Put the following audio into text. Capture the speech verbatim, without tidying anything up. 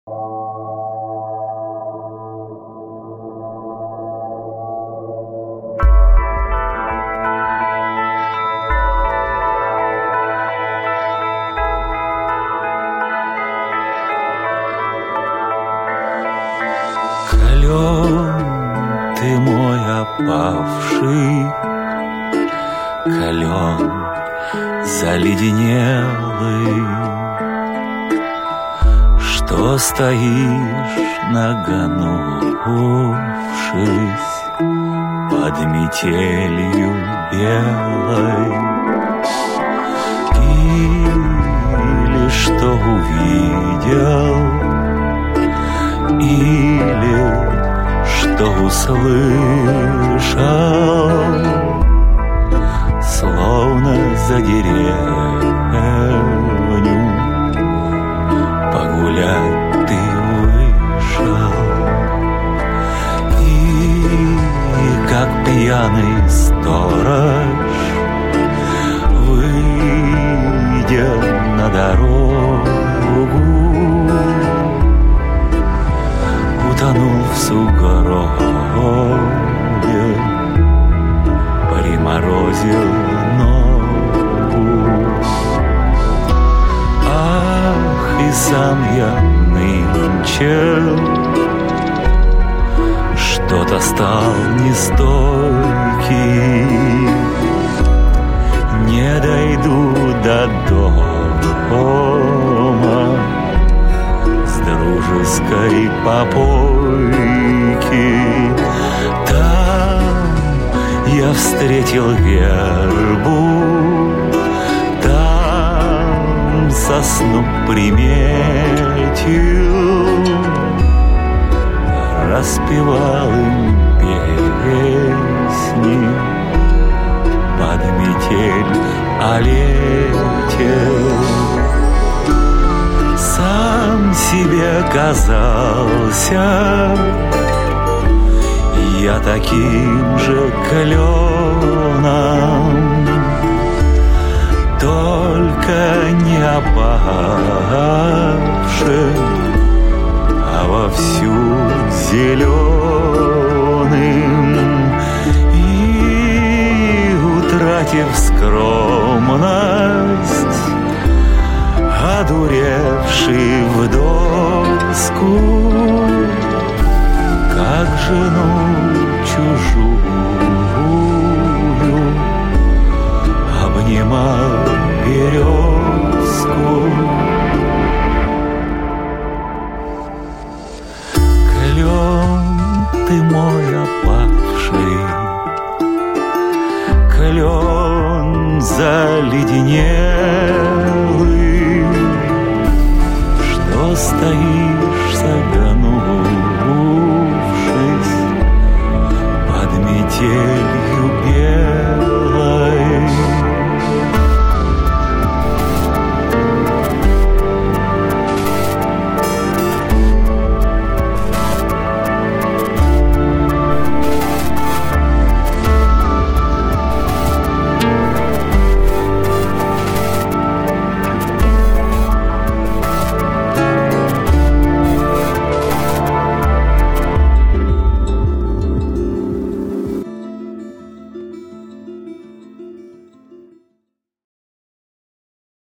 Кален ты мой опавший, кален заледенелый, что стоишь, нагнувшись под метелью белой, или что увидел, или что услышал, словно за деревню погулять ты вышел, и как пьяный сторож, выйдя на дорогу, утонул в сугробе, приморозил ногу. Ах, и сам я нынче что-то стал нестойкий, не дойду до дома с дружеской попойки. Там я встретил вербу, там сосну приметил, распевал им песни под метель о лете. Сам себе казался я таким же кленом, только не опавшим, а вовсю зеленым, и, утратив скромность, одуревший в доску, как жену чужую, обнимал березку. Клен ты мой опавший, клен заледенелый, что стоит